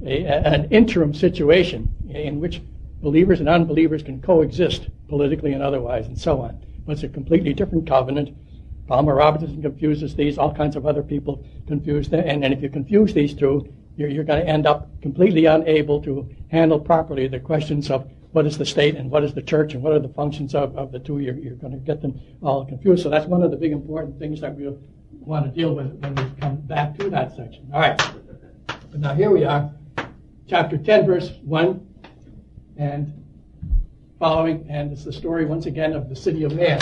an interim situation in which believers and unbelievers can coexist politically and otherwise and so on. But it's a completely different covenant. Palmer Robertson confuses these, all kinds of other people confuse them, and if you confuse these two, you're going to end up completely unable to handle properly the questions of what is the state and what is the church and what are the functions of the two. You're going to get them all confused. So that's one of the big important things that we'll want to deal with when we come back to that section. All right. But now here we are, chapter 10, verse 1 and following, and it's the story once again of the city of man.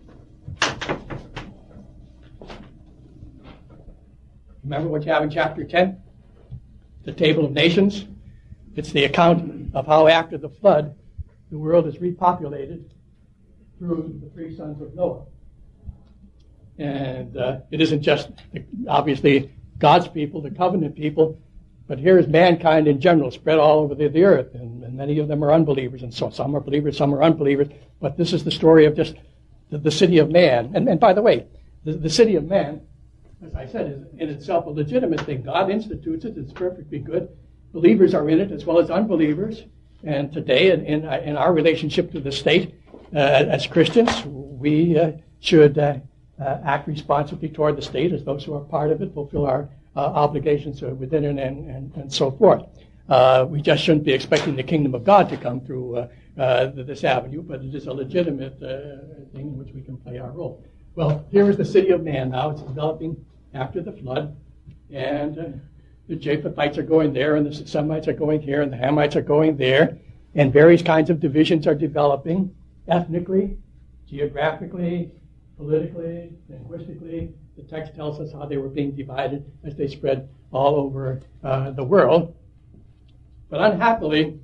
Remember what you have in chapter 10? The table of nations. It's the account of how after the flood, the world is repopulated through the three sons of Noah. And it isn't just, obviously, God's people, the covenant people, but here is mankind in general spread all over the earth, and many of them are unbelievers, and so some are believers, some are unbelievers, but this is the story of just the city of man. And by the way, the city of man, as I said, is in itself a legitimate thing. God institutes it. It's perfectly good. Believers are in it as well as unbelievers. And today, in our relationship to the state, as Christians, we should act responsibly toward the state as those who are part of it, fulfill our obligations within it, and so forth. We just shouldn't be expecting the kingdom of God to come through this avenue, but it is a legitimate thing in which we can play our role. Well, here is the city of man now. It's developing after the flood, and the Japhethites are going there, and the Semites are going here, and the Hamites are going there, and various kinds of divisions are developing, ethnically, geographically, politically, linguistically. The text tells us how they were being divided as they spread all over the world. But unhappily,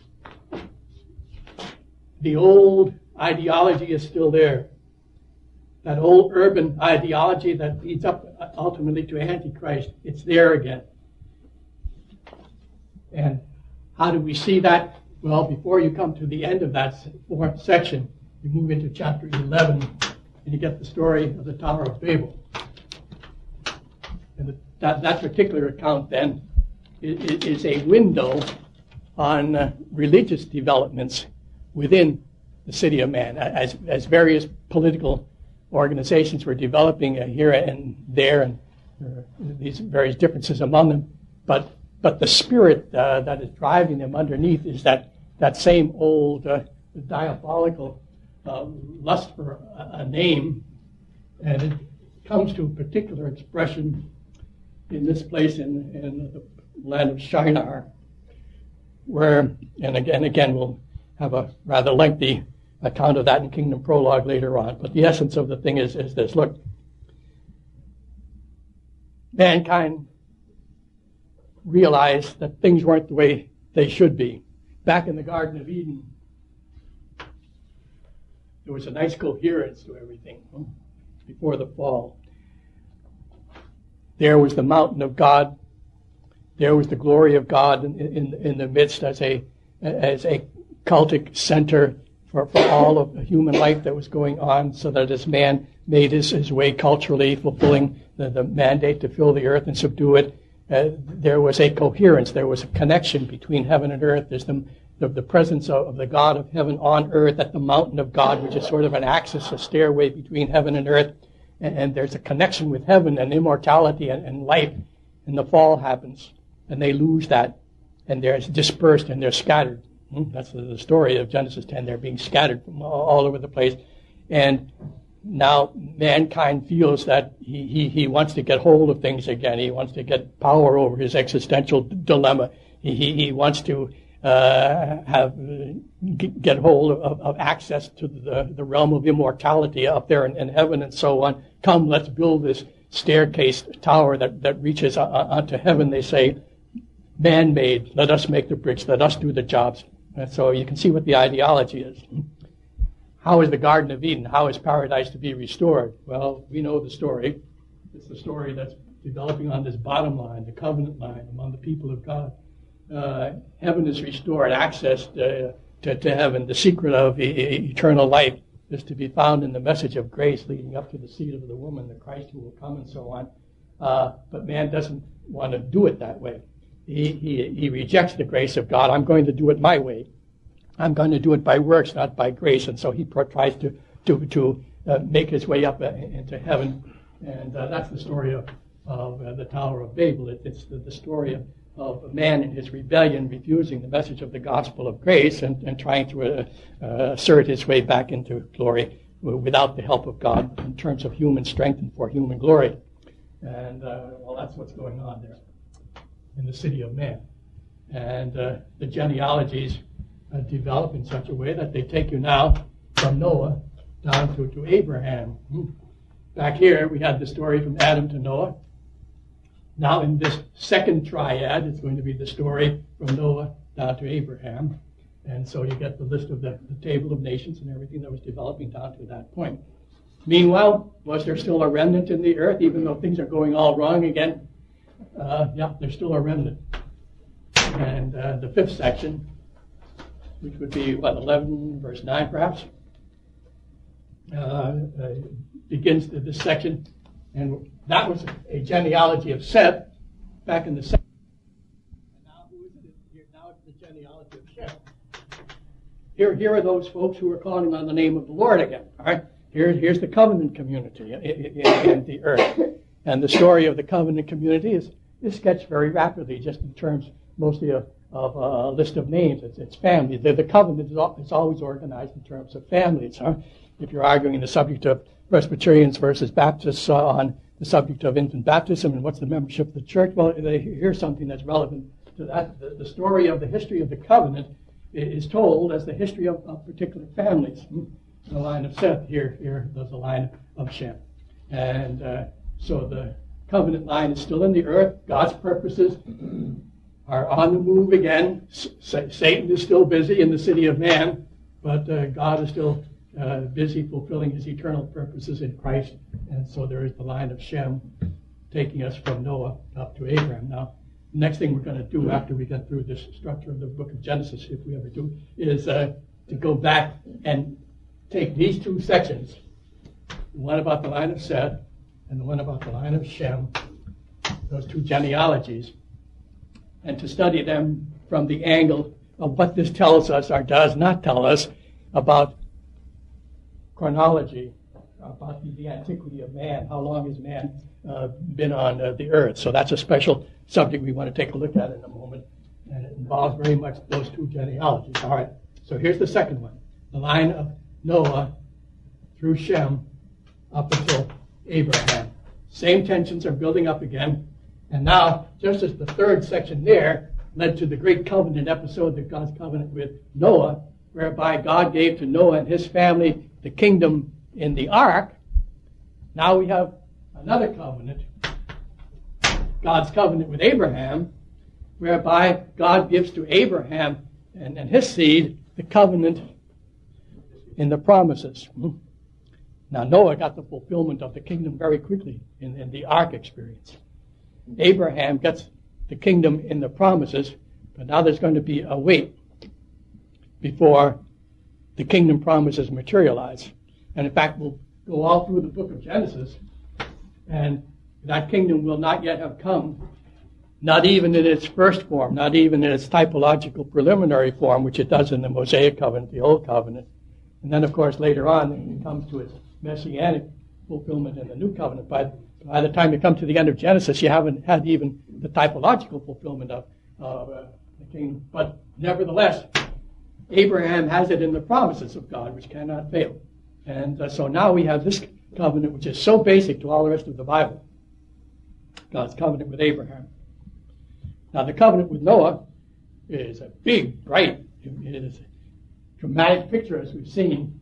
the old ideology is still there. That old urban ideology that leads up ultimately to Antichrist, it's there again. And how do we see that? Well, before you come to the end of that fourth section, you move into chapter 11, and you get the story of the Tower of Babel. And that particular account, then, is a window on religious developments within the city of man, as various political organizations were developing here and there, and these various differences among them. But the spirit that is driving them underneath is that same old diabolical lust for a name, and it comes to a particular expression in this place in the land of Shinar, where, and again, we'll have a rather lengthy account of that in Kingdom Prologue later on. But the essence of the thing is this. Look, mankind realized that things weren't the way they should be. Back in the Garden of Eden, there was a nice coherence to everything before the fall. There was the mountain of God. There was the glory of God in the midst as a cultic center for all of the human life that was going on, so that as man made his way culturally, fulfilling the mandate to fill the earth and subdue it, there was a coherence, there was a connection between heaven and earth. There's the presence of the God of heaven on earth at the mountain of God, which is sort of an axis, a stairway between heaven and earth, and there's a connection with heaven and immortality and life, and the fall happens, and they lose that, and they're dispersed and they're scattered. That's the story of Genesis 10. They're being scattered from all over the place. And now mankind feels that he wants to get hold of things again. He wants to get power over his existential dilemma. He wants to get hold of access to the realm of immortality up there in heaven and so on. Come, let's build this staircase tower that reaches onto heaven, they say. Man-made, let us make the bricks, let us do the jobs. And so you can see what the ideology is. How is the Garden of Eden? How is paradise to be restored? Well, we know the story. It's the story that's developing on this bottom line, the covenant line among the people of God. Heaven is restored, access to heaven. The secret of eternal life is to be found in the message of grace leading up to the seed of the woman, the Christ who will come, and so on. But man doesn't want to do it that way. he rejects the grace of God. I'm going to do it my way. I'm going to do it by works, not by grace. And so he tries to make his way up into heaven. And that's the story of the Tower of Babel. It's the story of a man in his rebellion refusing the message of the gospel of grace and trying to assert his way back into glory without the help of God in terms of human strength and for human glory. And, well, that's what's going on there in the city of man. And the genealogies develop in such a way that they take you now from Noah down to Abraham. Back here, we had the story from Adam to Noah. Now in this second triad, it's going to be the story from Noah down to Abraham. And so you get the list of the table of nations and everything that was developing down to that point. Meanwhile, was there still a remnant in the earth, even though things are going all wrong again? Yeah, there's still a remnant. And the fifth section, which would be, 11, verse 9 perhaps, begins this section. And that was a genealogy of Seth back in the second. And now who is it here? Now it's the genealogy of Shem. Here are those folks who are calling on the name of the Lord again. All right? Here's the covenant community in the earth. And the story of the covenant community is sketched very rapidly, just in terms mostly of a list of names. It's family. The covenant is always organized in terms of families. Huh? If you're arguing the subject of Presbyterians versus Baptists on the subject of infant baptism and what's the membership of the church, well, here's something that's relevant to that. The story of the history of the covenant is told as the history of particular families. The line of Seth, here there's a line of Shem. And so the covenant line is still in the earth. God's purposes are on the move again. Satan is still busy in the city of man, but God is still busy fulfilling his eternal purposes in Christ. And so there is the line of Shem taking us from Noah up to Abraham. Now, the next thing we're going to do after we get through this structure of the book of Genesis, if we ever do, is to go back and take these two sections, the one about the line of Seth and the one about the line of Shem, those two genealogies, and to study them from the angle of what this tells us or does not tell us about chronology, about the antiquity of man. How long has man been on the earth? So that's a special subject we want to take a look at in a moment, and it involves very much those two genealogies. All right, so here's the second one, the line of Noah through Shem up until Abraham. Same tensions are building up again. And now, just as the third section there led to the great covenant episode, that God's covenant with Noah, whereby God gave to Noah and his family the kingdom in the ark, now we have another covenant, God's covenant with Abraham, whereby God gives to Abraham and his seed the covenant in the promises. Now, Noah got the fulfillment of the kingdom very quickly in the ark experience. Abraham gets the kingdom in the promises, but now there's going to be a wait before the kingdom promises materialize. And in fact, we'll go all through the book of Genesis, and that kingdom will not yet have come, not even in its first form, not even in its typological preliminary form, which it does in the Mosaic covenant, the Old Covenant. And then, of course, later on, it comes to its messianic fulfillment in the New Covenant. By the time you come to the end of Genesis, you haven't had even the typological fulfillment of the kingdom. But nevertheless, Abraham has it in the promises of God, which cannot fail. And so now we have this covenant, which is so basic to all the rest of the Bible, God's covenant with Abraham. Now, the covenant with Noah is a big, bright, it is a dramatic picture, as we've seen,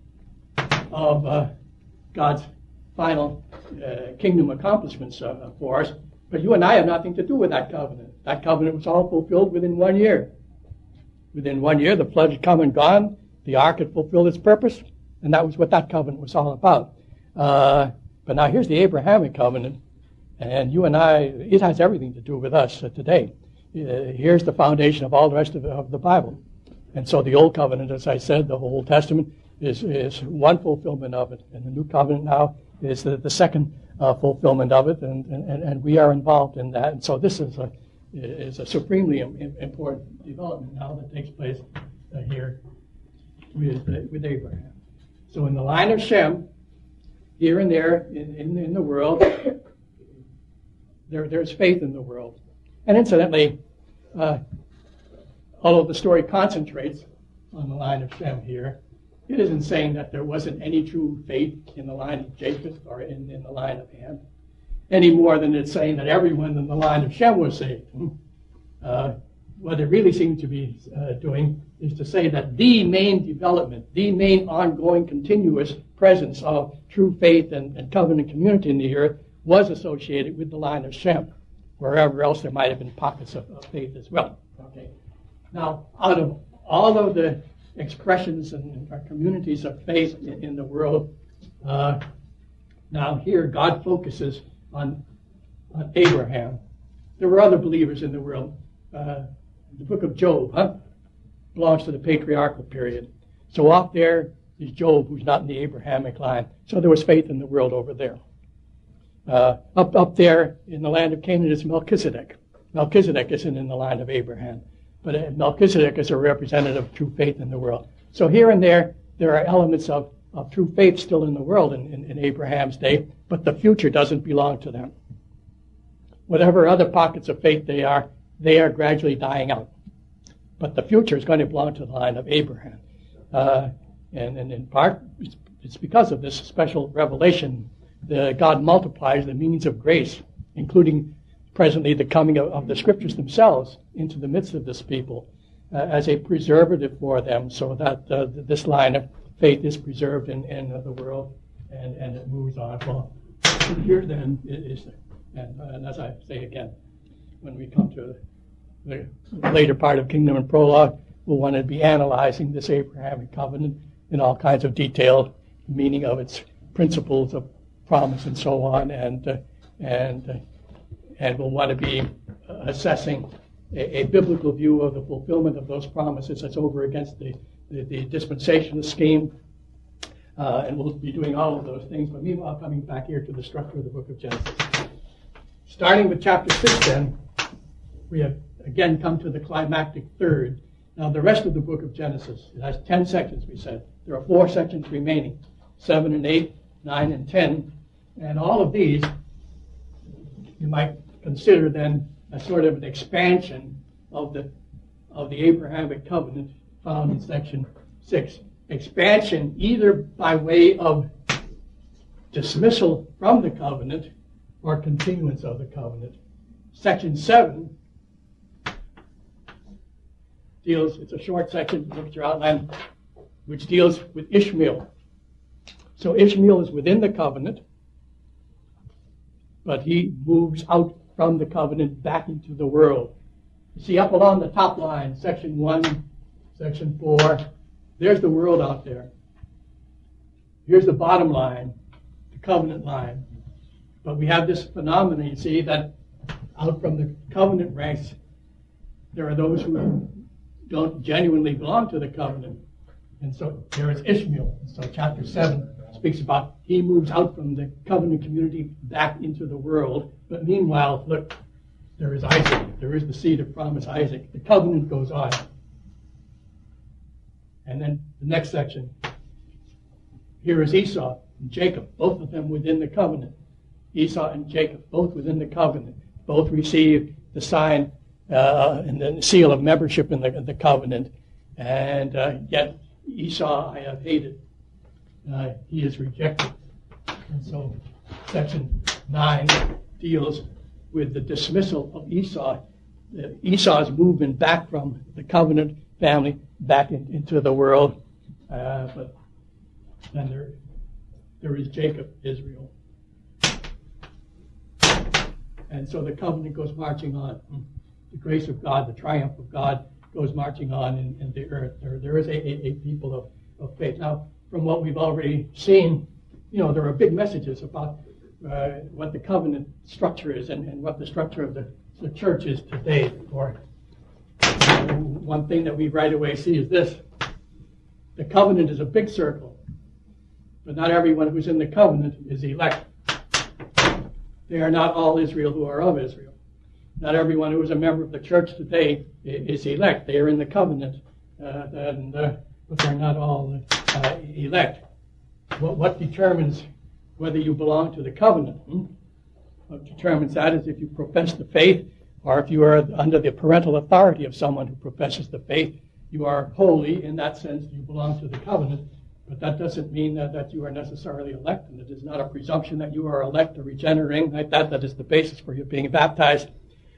of God's final kingdom accomplishments for us. But you and I have nothing to do with that covenant. That covenant was all fulfilled within 1 year. Within 1 year, the flood had come and gone. The ark had fulfilled its purpose. And that was what that covenant was all about. But now here's the Abrahamic covenant. And you and I, it has everything to do with us today. Here's the foundation of all the rest of the Bible. And so the Old Covenant, as I said, the whole Old Testament, is one fulfillment of it. And the New Covenant now is the second fulfillment of it. And we are involved in that. And so this is is a supremely important development now that takes place here with Abraham. So in the line of Shem, here and there in the world, there's faith in the world. And incidentally, although the story concentrates on the line of Shem here, it isn't saying that there wasn't any true faith in the line of Japheth or in the line of Ham, any more than it's saying that everyone in the line of Shem was saved. What it really seems to be doing is to say that the main development, the main ongoing continuous presence of true faith and covenant community in the earth was associated with the line of Shem, wherever else there might have been pockets of faith as well. Okay. Now, out of all of the expressions and communities of faith in the world, now here God focuses on Abraham. There were other believers in the world. The book of Job belongs to the patriarchal period. So off there is Job, who's not in the Abrahamic line. So there was faith in the world over there. Up there in the land of Canaan is Melchizedek. Melchizedek isn't in the line of Abraham, but Melchizedek is a representative of true faith in the world. So here and there are elements of true faith still in the world in Abraham's day, but the future doesn't belong to them. Whatever other pockets of faith they are gradually dying out. But the future is going to belong to the line of Abraham. And in part, it's because of this special revelation that God multiplies the means of grace, including presently the coming of the Scriptures themselves into the midst of this people as a preservative for them, so that this line of faith is preserved in the world and it moves on. Well, here then is, and as I say again, when we come to the later part of Kingdom and Prologue, we'll want to be analyzing this Abrahamic covenant in all kinds of detail, the meaning of its principles of promise and so on, and we'll want to be assessing a biblical view of the fulfillment of those promises that's over against the dispensational scheme, and we'll be doing all of those things. But meanwhile, coming back here to the structure of the book of Genesis. Starting with chapter 6 then, we have again come to the climactic third. Now the rest of the book of Genesis, it has 10 sections, we said. There are 4 sections remaining, 7 and 8, 9 and 10, and all of these you might consider then a sort of an expansion of the Abrahamic covenant found in section 6. Expansion either by way of dismissal from the covenant or continuance of the covenant. Section 7 deals, it's a short section, look at your outline, which deals with Ishmael. So Ishmael is within the covenant, but he moves out from the covenant back into the world. You see up along the top line, section 1, section 4, there's the world out there. Here's the bottom line, the covenant line. But we have this phenomenon, you see, that out from the covenant ranks, there are those who don't genuinely belong to the covenant. And so there is Ishmael. So chapter 7 speaks about he moves out from the covenant community back into the world. But meanwhile, look, there is Isaac. There is the seed of promise, Isaac. The covenant goes on. And then the next section, here is Esau and Jacob, both of them within the covenant. Esau and Jacob, both within the covenant, both receive the sign and the seal of membership in the covenant. And yet Esau I have hated. He is rejected. And so section 9 deals with the dismissal of Esau, Esau's movement back from the covenant family back into the world. But then there is Jacob, Israel. And so the covenant goes marching on. The grace of God, the triumph of God goes marching on in the earth. There is a people of faith. Now, from what we've already seen, there are big messages about what the covenant structure is and what the structure of the church is today. Or one thing that we right away see is this. The covenant is a big circle, but not everyone who's in the covenant is elect. They are not all Israel who are of Israel. Not everyone who is a member of the church today is elect. They are in the covenant, but they're not all elect. What determines whether you belong to the covenant? What determines that is if you profess the faith, or if you are under the parental authority of someone who professes the faith. You are holy in that sense. You belong to the covenant. But that doesn't mean that you are necessarily elect, and it is not a presumption that you are elect or regenerating like that. That is the basis for your being baptized.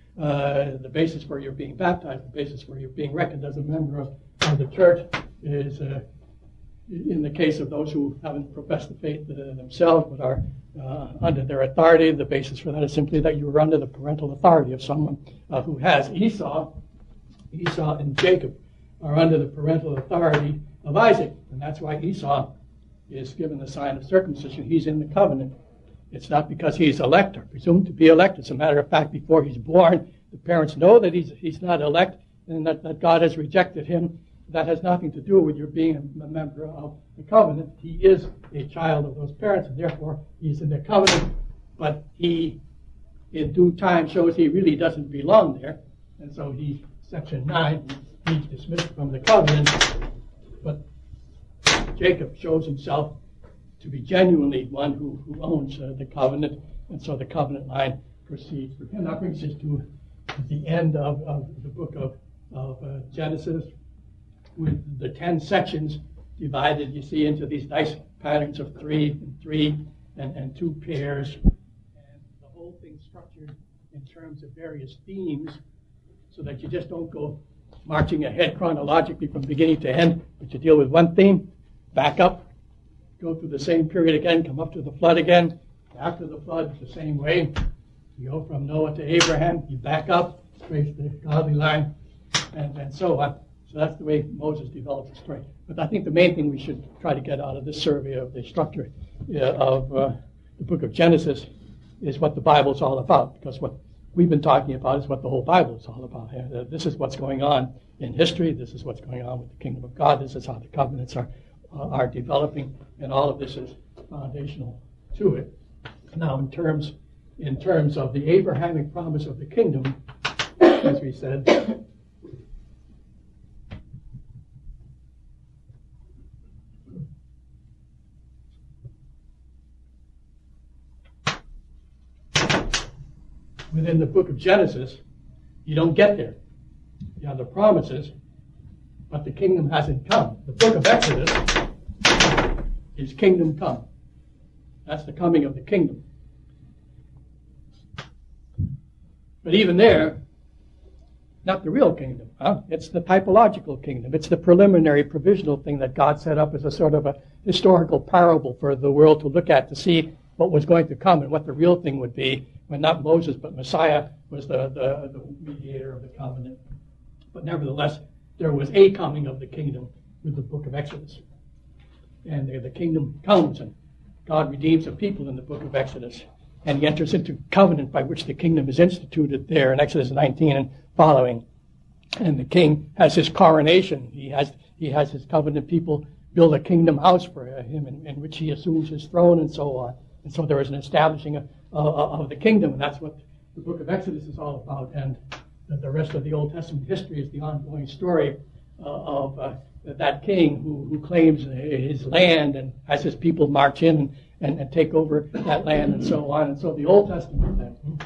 The basis for your being baptized, the basis for your being reckoned as a member of the church is, in the case of those who haven't professed the faith themselves but are under their authority, the basis for that is simply that you are under the parental authority of someone who has. Esau and Jacob are under the parental authority of Isaac, and that's why Esau is given the sign of circumcision. He's in the covenant. It's not because he's elect or presumed to be elect. As a matter of fact, before he's born, the parents know that he's not elect and that God has rejected him. That has nothing to do with your being a member of the covenant. He is a child of those parents, and therefore he's in the covenant, but he, in due time, shows he really doesn't belong there, and so section 9, he's dismissed from the covenant. But Jacob shows himself to be genuinely one who owns the covenant, and so the covenant line proceeds for him. That brings us to the end of the book of Genesis, with the 10 sections divided, you see, into these nice patterns of 3 and 3 and 2 pairs, and the whole thing structured in terms of various themes, so that you just don't go marching ahead chronologically from beginning to end, but you deal with one theme, back up, go through the same period again, come up to the flood again. After the flood, the same way. You go from Noah to Abraham, you back up, trace the godly line, and so on. So that's the way Moses develops the story. But I think the main thing we should try to get out of this survey of the structure of the book of Genesis is what the Bible is all about, because what we've been talking about is what the whole Bible is all about. This is what's going on in history. This is what's going on with the kingdom of God. This is how the covenants are developing, and all of this is foundational to it. Now, in terms of the Abrahamic promise of the kingdom, as we said, within the book of Genesis, you don't get there. You have the promises, but the kingdom hasn't come. The book of Exodus is kingdom come. That's the coming of the kingdom. But even there, not the real kingdom. It's the typological kingdom. It's the preliminary, provisional thing that God set up as a sort of a historical parable for the world to look at to see what was going to come and what the real thing would be, when not Moses but Messiah was the mediator of the covenant. But nevertheless, there was a coming of the kingdom with the book of Exodus. And the kingdom comes, and God redeems a people in the book of Exodus. And he enters into covenant by which the kingdom is instituted there in Exodus 19 and following. And the king has his coronation. He has his covenant people build a kingdom house for him in which he assumes his throne and so on. And so there is an establishing of the kingdom, and that's what the book of Exodus is all about. And the rest of the Old Testament history is the ongoing story of that king who claims his land and has his people march in and take over that land and so on. And so the Old Testament then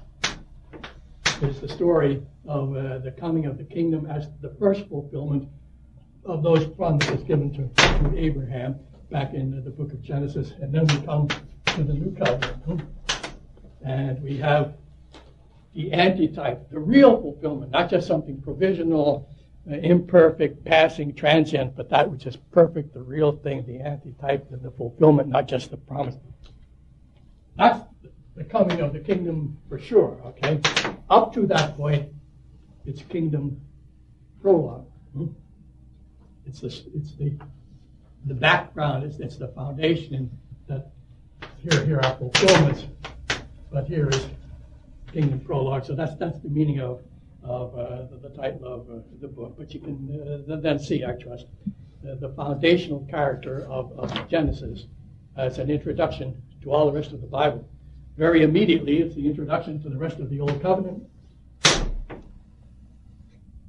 is the story of the coming of the kingdom as the first fulfillment of those promises given to Abraham back in the book of Genesis. And then we come to the new covenant. And we have the antitype, the real fulfillment, not just something provisional, imperfect, passing, transient, but that which is perfect, the real thing, the antitype, the fulfillment, not just the promise. That's the coming of the kingdom for sure, okay? Up to that point, it's kingdom prologue. It's the background, it's the foundation that here are fulfillments, but here is kingdom prologue. So that's the meaning of the title of the book. But you can then see, I trust, the foundational character of Genesis as an introduction to all the rest of the Bible. Very immediately, it's the introduction to the rest of the Old Covenant,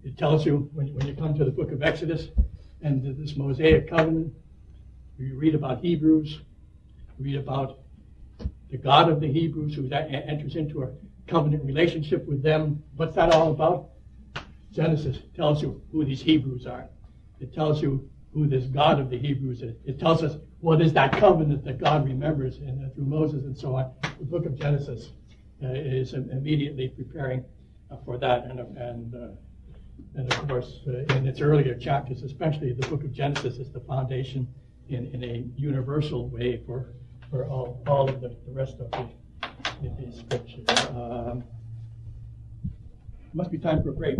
It tells you when you come to the book of Exodus and to this Mosaic covenant, you read about Hebrews, you read about the God of the Hebrews who enters into a covenant relationship with them. What's that all about? Genesis tells you who these Hebrews are. It tells you who this God of the Hebrews is. It tells us what is that covenant that God remembers through Moses and so on. The book of Genesis is immediately preparing for that. And of course, in its earlier chapters, especially the book of Genesis is the foundation in a universal way for all of the rest of the scriptures. Must be time for a break.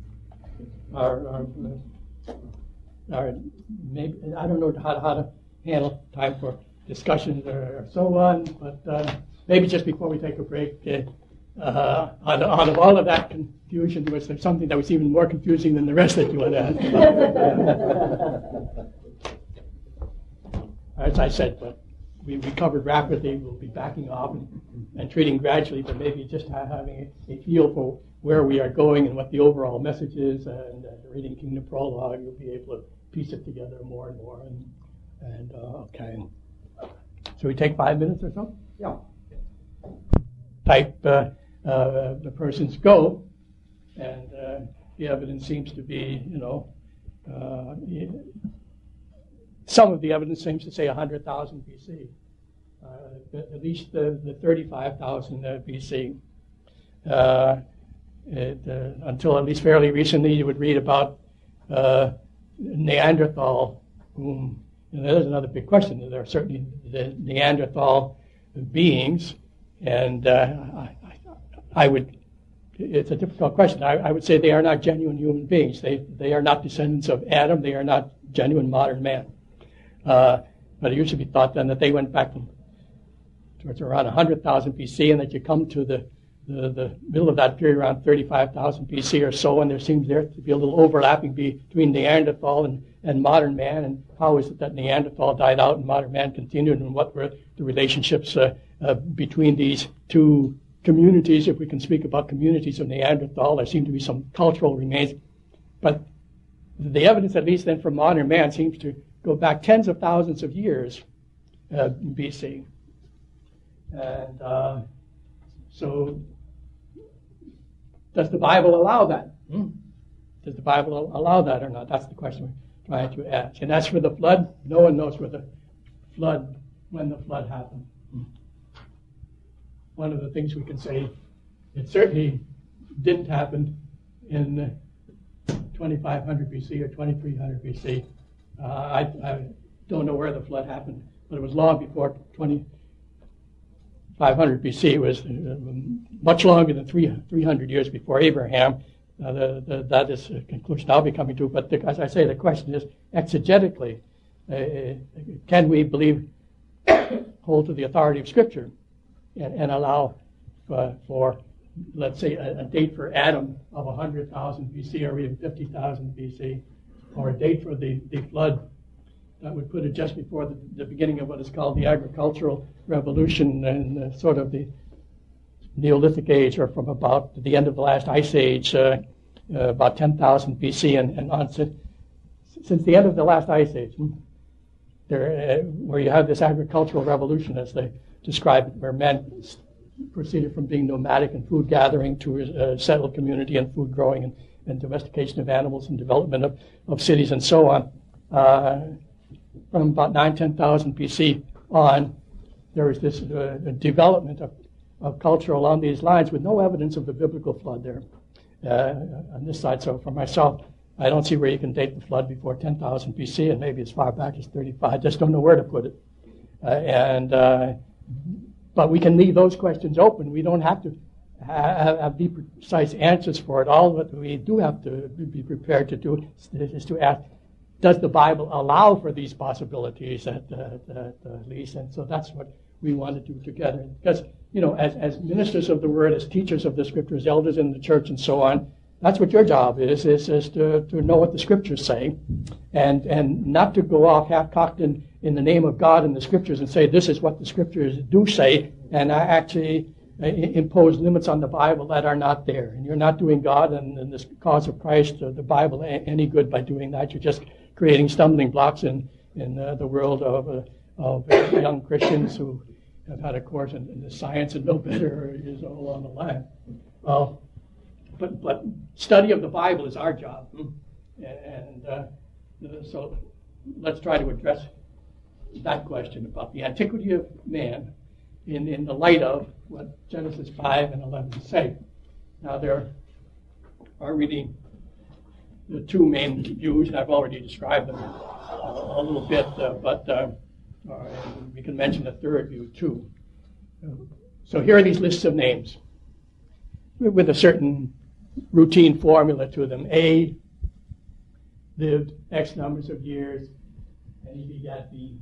Maybe I don't know how to handle time for discussions or so on, but maybe just before we take a break, out of all of that confusion, was there something that was even more confusing than the rest that you want to ask? As I said, but we covered rapidly. We'll be backing off and treating gradually, but maybe just having a feel for where we are going and what the overall message is, and reading Kingdom Prologue, you'll be able to piece it together more and more. Okay. Should we take 5 minutes or so? Yeah. Type the person's go, and the evidence seems to be, some of the evidence seems to say 100,000 BC, at least the 35,000 BC. Until at least fairly recently, you would read about Neanderthal, whom, there's another big question. There are certainly the Neanderthal beings, and it's a difficult question. I would say they are not genuine human beings. They are not descendants of Adam. They are not genuine modern man. But it used to be thought then that they went back towards around 100,000 BC, and that you come to the middle of that period around 35,000 BC or so, and there seems there to be a little overlapping between Neanderthal and modern man, and how is it that Neanderthal died out and modern man continued, and what were the relationships between these two communities, if we can speak about communities of Neanderthal. There seem to be some cultural remains, but the evidence, at least then, for modern man seems to go back tens of thousands of years BC. And so does the Bible allow that? Does the Bible allow that or not? That's the question we're trying to ask. And as for the flood, no one knows when the flood happened. One of the things we can say, it certainly didn't happen in 2500 BC or 2300 BC. I don't know where the flood happened, but it was long before 2500 BC. It was much longer than 300 years before Abraham. That is a conclusion I'll be coming to. But as I say, the question is, exegetically, can we hold to the authority of Scripture and allow for, let's say, a date for Adam of 100,000 BC or even 50,000 BC, or a date for the flood that would put it just before the beginning of what is called the agricultural revolution and sort of the Neolithic age, or from about the end of the last ice age, about 10,000 BC and on. Since the end of the last ice age, where you have this agricultural revolution, as they describe it, where men proceeded from being nomadic and food gathering to a settled community and food growing and domestication of animals and development of cities and so on. From about 10,000 BC on, there was this development of culture along these lines with no evidence of the biblical flood there on this side. So for myself, I don't see where you can date the flood before 10,000 BC, and maybe as far back as 35. I just don't know where to put it. But we can leave those questions open. We don't have to have the precise answers for it. All that we do have to be prepared to do is to ask, does the Bible allow for these possibilities at least? And so that's what we want to do together. Because, as ministers of the Word, as teachers of the Scriptures, elders in the church and so on, that's what your job is to know what the Scriptures say, and not to go off half-cocked in the name of God and the Scriptures and say, this is what the Scriptures do say, and I actually impose limits on the Bible that are not there. And you're not doing God and this cause of Christ or the Bible any good by doing that. You're just creating stumbling blocks in the world of young Christians who have had a course in the science and know better is all on the line. But study of the Bible is our job. And so let's try to address that question about the antiquity of man in the light of what Genesis 5 and 11 say. Now, there are really the two main views, and I've already described them a little bit, but we can mention a third view, too. So here are these lists of names with a certain routine formula to them. A lived X numbers of years, and he begat B.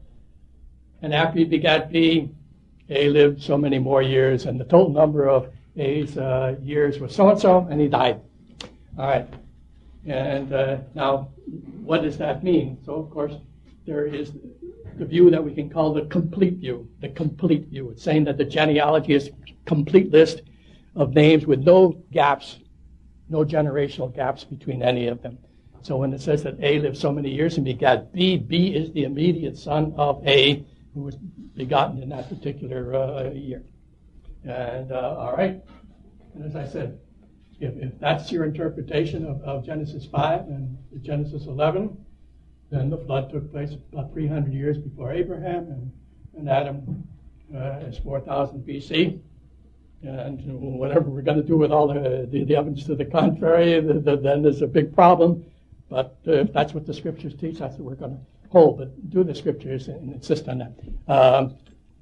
And after he begat B, A lived so many more years, and the total number of A's years was so-and-so, and he died. All right. And now, what does that mean? So, of course, there is the view that we can call the complete view. The complete view. It's saying that the genealogy is a complete list of names with no gaps, no generational gaps between any of them. So when it says that A lived so many years and begat B, B is the immediate son of A, who was begotten in that particular year. And all right, and as I said, if that's your interpretation of Genesis 5 and Genesis 11, then the flood took place about 300 years before Abraham, and Adam is 4,000 BC. And whatever we're going to do with all the evidence to the contrary, then there's a big problem. But if that's what the Scriptures teach, that's what we're going to hold. But do the Scriptures and insist on that.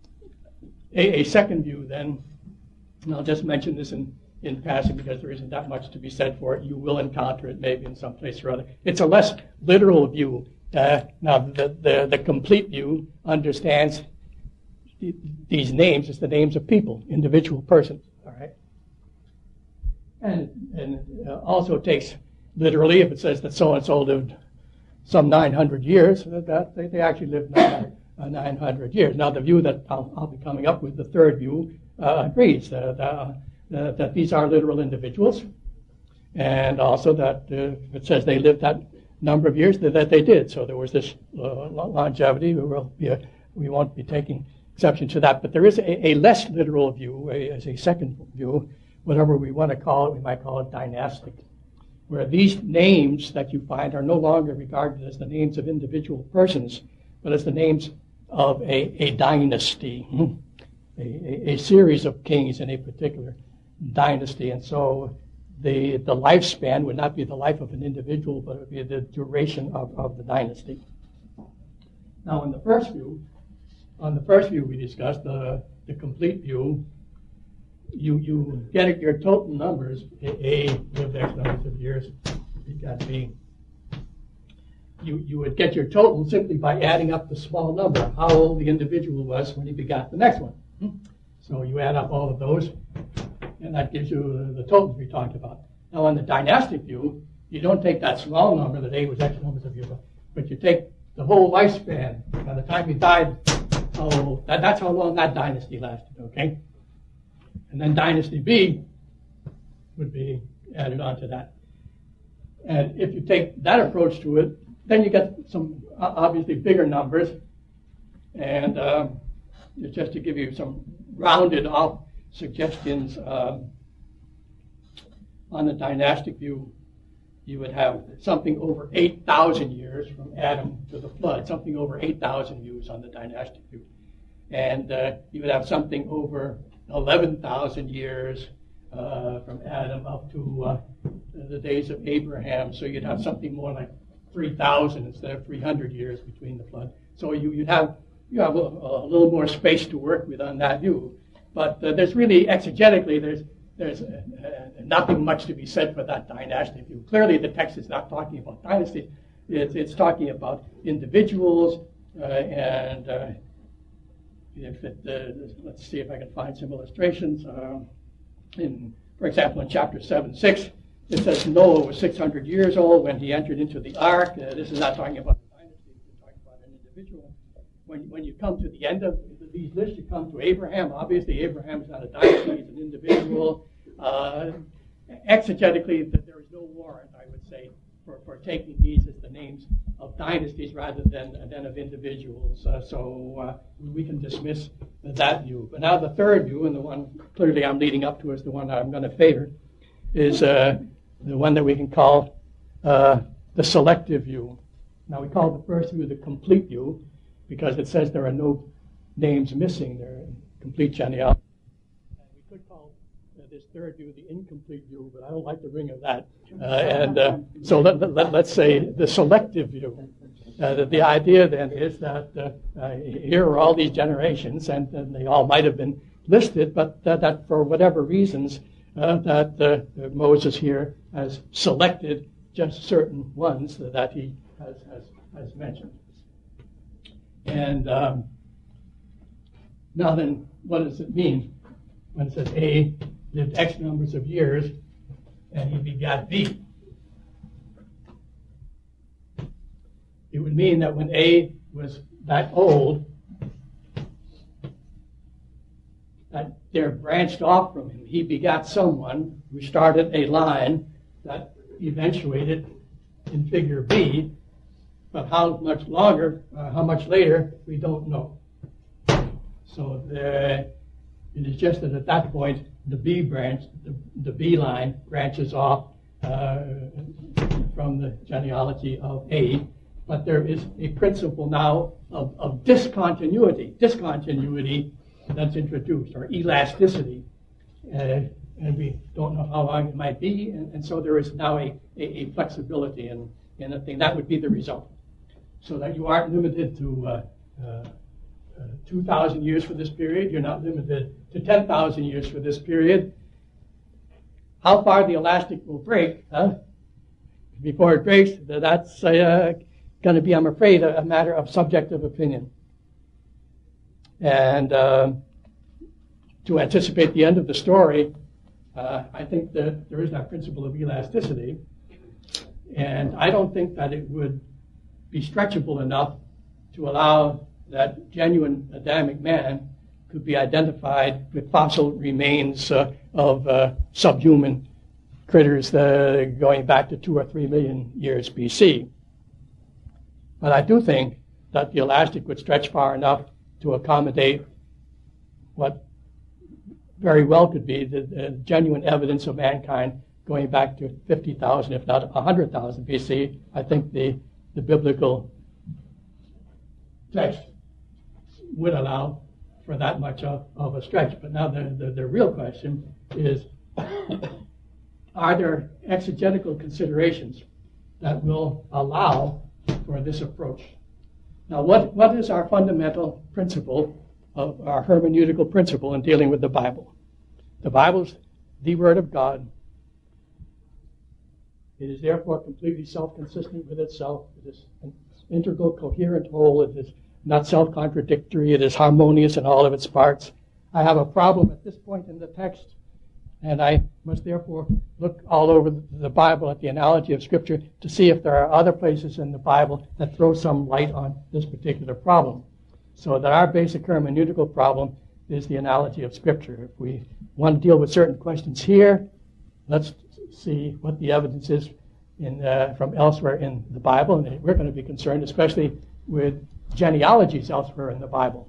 A second view, then, and I'll just mention this in passing because there isn't that much to be said for it. You will encounter it maybe in some place or other. It's a less literal view. Now, the complete view understands these names as the names of people, individual persons. All right, and it also takes literally if it says that so and so lived some 900 years, that they actually lived 900 years. Now, the view that I'll be coming up with, the third view, agrees that these are literal individuals, and also that if it says they lived that number of years, that they did. So there was this longevity. We won't be taking exception to that. But there is a less literal view, as a second view, whatever we want to call it. We might call it dynastic, where these names that you find are no longer regarded as the names of individual persons, but as the names of a dynasty, a series of kings in a particular dynasty. And so the lifespan would not be the life of an individual, but it would be the duration of the dynasty. Now, on the first view we discussed, the complete view, you get your total numbers. A lived X numbers of years. You got B. You would get your total simply by adding up the small number, how old the individual was when he begot the next one. So you add up all of those, and that gives you the totals we talked about. Now, on the dynastic view, you don't take that small number, that A was X numbers of years, but you take the whole lifespan. By the time he died, that's how long that dynasty lasted, okay? And then dynasty B would be added onto that. And if you take that approach to it, then you get some obviously bigger numbers. And just to give you some rounded off suggestions, on the dynastic view, you would have something over 8,000 years from Adam to the flood, something over 8,000 years on the dynastic view. And you would have something over 11,000 years from Adam up to the days of Abraham. So you'd have something more like 3,000 instead of 300 years between the flood. So you have a little more space to work with on that view. But there's really, exegetically, there's nothing much to be said for that dynastic view. Clearly, the text is not talking about dynasties. It's talking about individuals, and let's see if I can find some illustrations. For example, in chapter 7:6, it says Noah was 600 years old when he entered into the ark. This is not talking about a dynasty. It's talking about an individual. when you come to the end of these lists, you come to Abraham. Obviously, Abraham is not a dynasty; he's an individual. Exegetically, there is no warrant, I would say, for taking these as the names of dynasties rather than of individuals. So we can dismiss that view. But now the third view, and the one clearly I'm leading up to is the one I'm going to favor, is the one that we can call the selective view. Now we call the first view the complete view because it says there are no names missing. They're complete genealogy. And we could call this third view the incomplete view, but I don't like the ring of that. So let's say the selective view. The idea then is that here are all these generations, and they all might have been listed, but that for whatever reasons, that Moses here has selected just certain ones that he has mentioned. And now then, what does it mean when it says A lived X numbers of years and he begat B? It would mean that when A was that old, that there branched off from him. He begat someone who started a line that eventuated in figure B, but how much longer, how much later, we don't know. So it is just that at that point, the B branch, the B line branches off from the genealogy of A, but there is a principle now of discontinuity that's introduced, or elasticity, and we don't know how long it might be, and so there is now a flexibility in a thing. That would be the result. So that you aren't limited to 2,000 years for this period. You're not limited to 10,000 years for this period. How far the elastic will break before it breaks, that's going to be, I'm afraid, a matter of subjective opinion. And to anticipate the end of the story, I think that there is that principle of elasticity. And I don't think that it would be stretchable enough to allow that genuine Adamic man could be identified with fossil remains of subhuman critters going back to 2 or 3 million years BC. But I do think that the elastic would stretch far enough to accommodate what very well could be the genuine evidence of mankind going back to 50,000, if not 100,000 BC. I think the biblical text would allow for that much of a stretch. But now the real question is, are there exegetical considerations that will allow for this approach? Now, what is our fundamental principle of our hermeneutical principle in dealing with the Bible? The Bible's the Word of God. It is therefore completely self-consistent with itself. It is an integral, coherent whole. It is not self-contradictory. It is harmonious in all of its parts. I have a problem at this point in the text, and I must therefore look all over the Bible at the analogy of Scripture to see if there are other places in the Bible that throw some light on this particular problem. So that our basic hermeneutical problem is the analogy of Scripture. If we want to deal with certain questions here, let's see what the evidence is from elsewhere in the Bible. And we're going to be concerned especially with genealogies elsewhere in the Bible.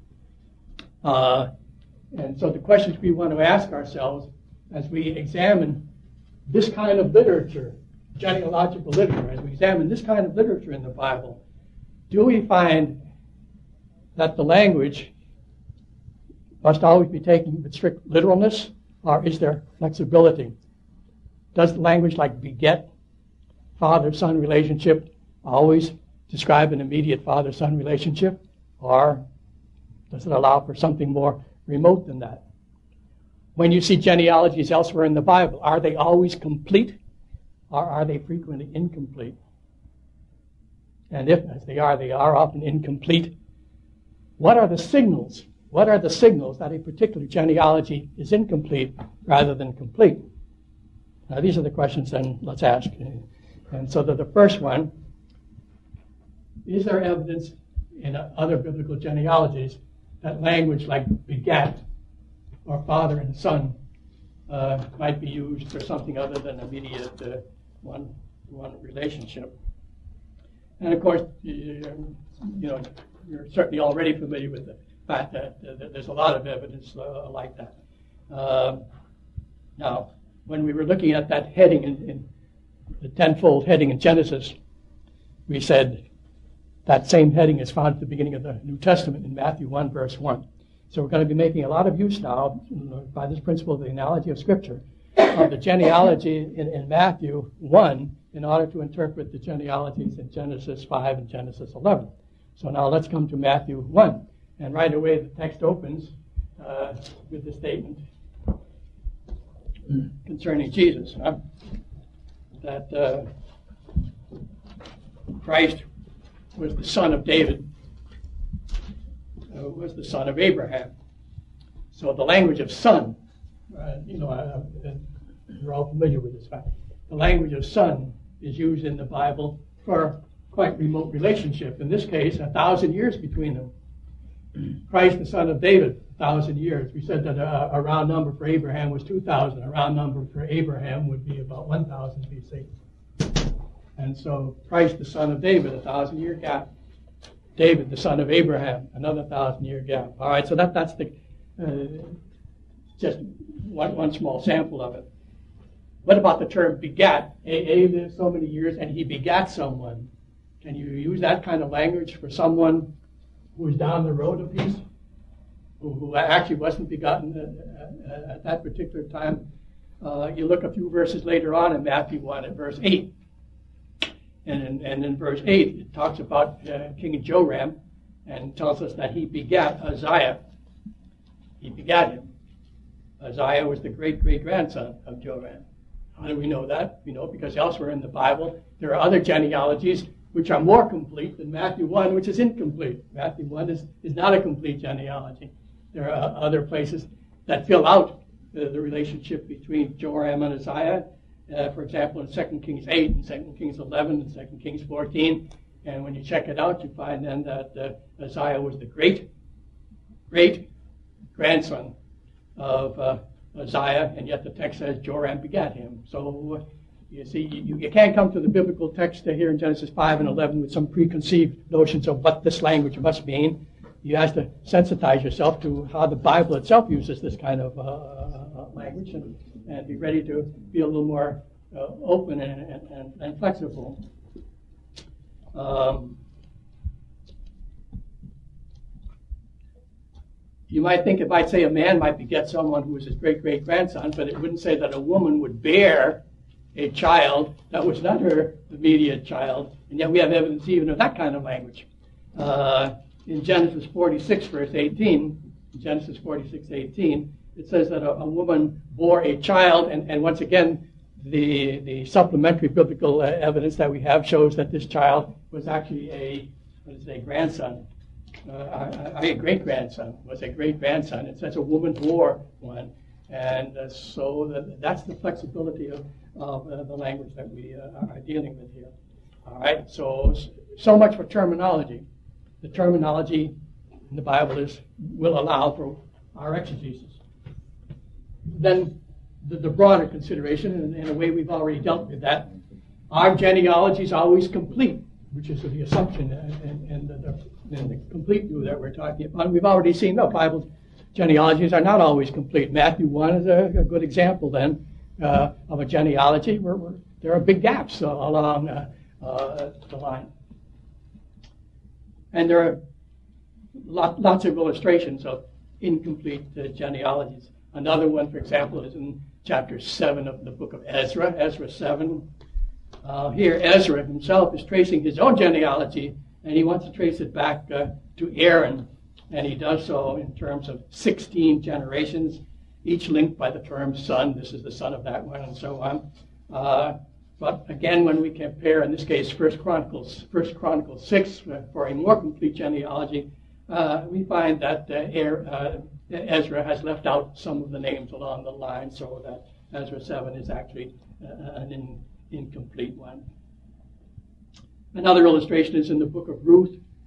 And so the questions we want to ask ourselves as we examine this kind of literature, genealogical literature, as we examine this kind of literature in the Bible, do we find that the language must always be taken with strict literalness, or is there flexibility? Does the language like beget, father-son relationship always describe an immediate father-son relationship, or does it allow for something more remote than that? When you see genealogies elsewhere in the Bible, are they always complete, or are they frequently incomplete? And if, as they are often incomplete, what are the signals? What are the signals that a particular genealogy is incomplete rather than complete? Now, these are the questions then let's ask. And so the first one, is there evidence in other biblical genealogies, that language like begat or father and son might be used for something other than immediate one relationship. And of course, you're certainly already familiar with the fact that there's a lot of evidence like that. Now, when we were looking at that heading in the tenfold heading in Genesis, we said that same heading is found at the beginning of the New Testament in Matthew 1, verse 1. So we're going to be making a lot of use now, by this principle of the analogy of Scripture, of the genealogy in Matthew 1 in order to interpret the genealogies in Genesis 5 and Genesis 11. So now let's come to Matthew 1. And right away the text opens with the statement concerning Jesus, that Christ was the son of David, was the son of Abraham. So the language of son, you're all familiar with this fact. The language of son is used in the Bible for quite remote relationship. In this case, 1,000 years between them. Christ, the son of David, 1,000 years. We said that a round number for Abraham was 2,000. A round number for Abraham would be about 1,000 BC. And so Christ, the son of David, 1,000-year gap. David, the son of Abraham, another 1,000-year gap. All right, so that's the just one small sample of it. What about the term begat? A lived so many years and he begat someone. Can you use that kind of language for someone who is down the road a piece, who actually wasn't begotten at that particular time? You look a few verses later on in Matthew 1 at verse 8. And in verse 8, it talks about King Joram and tells us that he begat Uzziah. He begat him. Uzziah was the great-great-grandson of Joram. How do we know that? We know because elsewhere in the Bible, there are other genealogies which are more complete than Matthew 1, which is incomplete. Matthew 1 is not a complete genealogy. There are other places that fill out the relationship between Joram and Uzziah. For example, in 2 Kings 8 and 2 Kings 11 and 2 Kings 14. And when you check it out, you find then that Uzziah was the great-grandson of Uzziah, and yet the text says Joram begat him. So you see, you can't come to the biblical text here in Genesis 5 and 11 with some preconceived notions of what this language must mean. You have to sensitize yourself to how the Bible itself uses this kind of language and be ready to be a little more open and flexible. You might think if I'd say a man might beget someone who was his great-great-grandson, but it wouldn't say that a woman would bear a child that was not her immediate child, and yet we have evidence even of that kind of language. In Genesis 46, verse 18, Genesis 46:18, it says that a woman bore a child, and once again, the supplementary biblical evidence that we have shows that this child was actually a grandson. A great-grandson, was a great-grandson. It says a woman bore one. And so that's the flexibility of the language that we are dealing with here. All right, so much for terminology. The terminology in the Bible will allow for our exegesis. Then the broader consideration, and in a way we've already dealt with that, our genealogy is always complete, which is the assumption and the complete view that we're talking about. We've already seen, Bible genealogies are not always complete. Matthew 1 is a good example then of a genealogy where there are big gaps along the line. And there are lots of illustrations of incomplete genealogies. Another one, for example, is in chapter 7 of the book of Ezra, Ezra 7. Here, Ezra himself is tracing his own genealogy, and he wants to trace it back to Aaron. And he does so in terms of 16 generations, each linked by the term son. This is the son of that one, and so on. But again, when we compare, in this case, 1 Chronicles 6, for a more complete genealogy, we find that Ezra has left out some of the names along the line, so that Ezra 7 is actually an incomplete one. Another illustration is in the book of Ruth,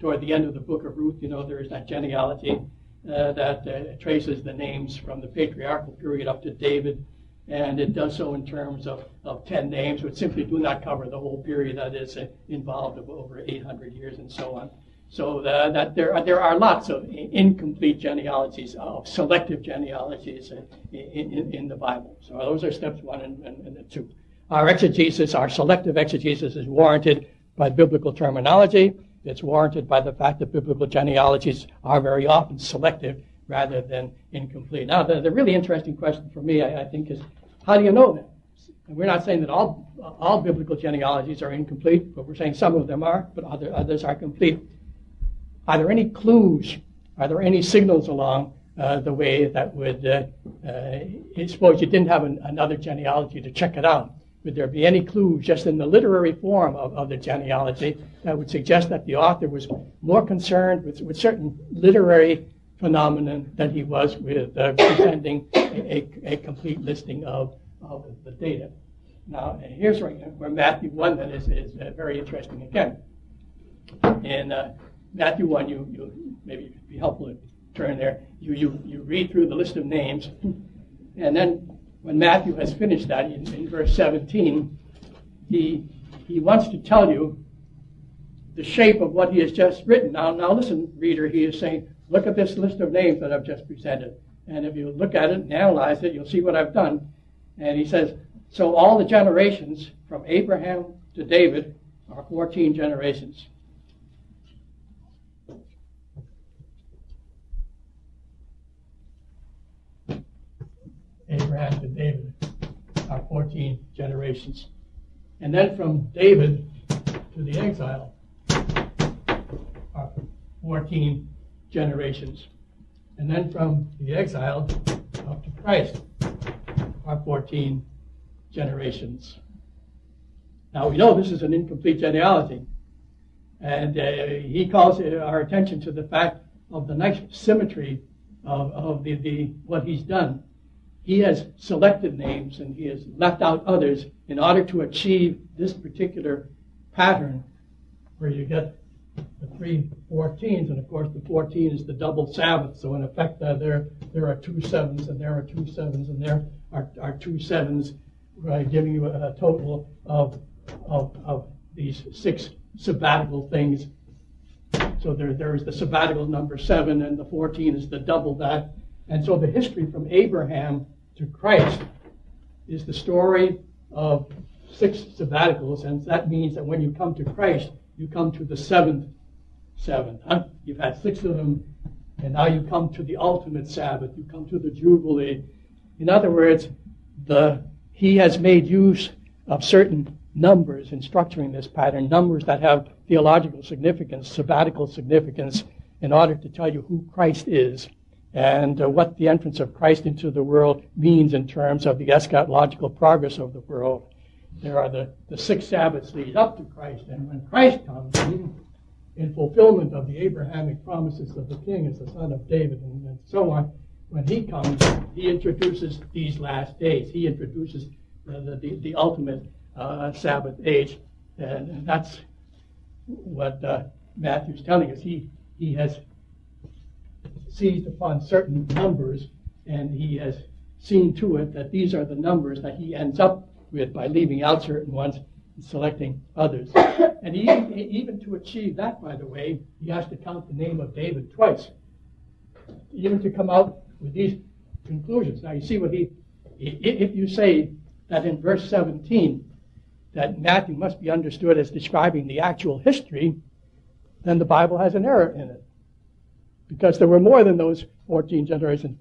toward the end of the book of Ruth, there is that genealogy that traces the names from the patriarchal period up to David, and it does so in terms of 10 names, which simply do not cover the whole period that is involved of over 800 years and so on. So that there are lots of incomplete genealogies, of selective genealogies in the Bible. So those are steps 1 and 2. Our selective exegesis is warranted by biblical terminology. It's warranted by the fact that biblical genealogies are very often selective rather than incomplete. Now, the really interesting question for me, I think, is how do you know that? And we're not saying that all biblical genealogies are incomplete, but we're saying some of them are, but others are complete. Are there any clues? Are there any signals along the way that would, suppose you didn't have another genealogy to check it out? Would there be any clues just in the literary form of the genealogy that would suggest that the author was more concerned with certain literary phenomenon than he was with presenting a complete listing of the data? Now, here's where Matthew 1 then is very interesting again. In Matthew 1, you maybe it'd be helpful to turn there. You read through the list of names, and then when Matthew has finished that in verse 17, he wants to tell you the shape of what he has just written. Now listen, reader, he is saying, look at this list of names that I've just presented. And if you look at it and analyze it, you'll see what I've done. And he says, so all the generations from Abraham to David are 14 generations. Abraham to David are 14 generations. And then from David to the exile are 14 generations. And then from the exile up to Christ are 14 generations. Now we know this is an incomplete genealogy. And he calls our attention to the fact of the nice symmetry of the what he's done. He has selected names and he has left out others in order to achieve this particular pattern where you get the 3 14s, and of course the 14 is the double Sabbath. So in effect there are 2 7s and there are 2 7s and there are 2 7s, giving you a total of these 6 sabbatical things. So there is the sabbatical number 7, and the 14 is the double that. And so the history from Abraham to Christ is the story of 6 sabbaticals, and that means that when you come to Christ, you come to the 7th Sabbath. You've had 6 of them, and now you come to the ultimate Sabbath. You come to the Jubilee. In other words, he has made use of certain numbers in structuring this pattern, numbers that have theological significance, sabbatical significance, in order to tell you who Christ is and what the entrance of Christ into the world means in terms of the eschatological progress of the world. There are the 6 Sabbaths lead up to Christ, and when Christ comes, in fulfillment of the Abrahamic promises of the King as the son of David and so on, when he comes, he introduces these last days. He introduces the ultimate Sabbath age, and that's what Matthew's telling us. He has seized upon certain numbers, and he has seen to it that these are the numbers that he ends up with by leaving out certain ones and selecting others. And even to achieve that, by the way, he has to count the name of David twice, even to come out with these conclusions. Now you see what if you say that in verse 17 that Matthew must be understood as describing the actual history, then the Bible has an error in it, because there were more than those 14 generations.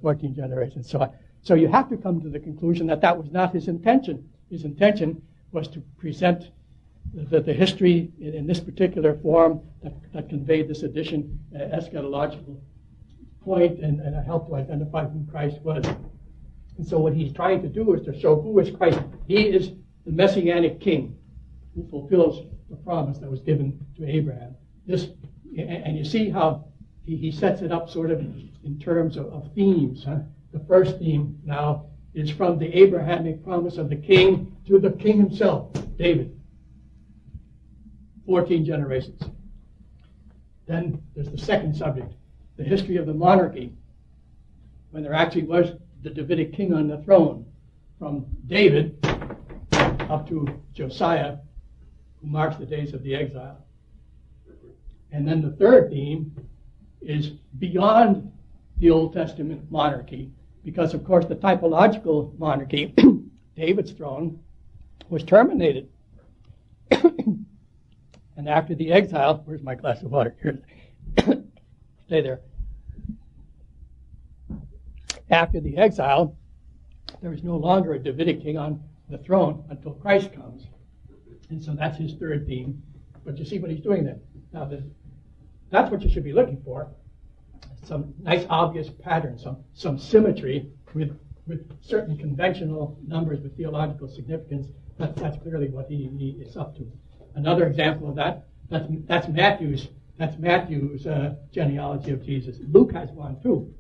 So you have to come to the conclusion that was not his intention. His intention was to present the history in this particular form that conveyed this addition, eschatological point, and help to identify who Christ was. And so what he's trying to do is to show who is Christ. He is the Messianic King who fulfills the promise that was given to Abraham. And you see how he sets it up sort of in terms of themes. The first theme now is from the Abrahamic promise of the king to the king himself, David. 14 generations. Then there's the second subject, the history of the monarchy, when there actually was the Davidic king on the throne, from David up to Josiah, who marks the days of the exile. And then the third theme is beyond the Old Testament monarchy, because, of course, the typological monarchy, David's throne, was terminated. And after the exile, where's my glass of water? Here. Stay there. After the exile, there is no longer a Davidic king on the throne until Christ comes. And so that's his third theme. But you see what he's doing there. Now, that's what you should be looking for. Some nice obvious pattern, some symmetry with certain conventional numbers with theological significance. That's clearly what he is up to. Another example of that's Matthew's genealogy of Jesus. Luke has one too.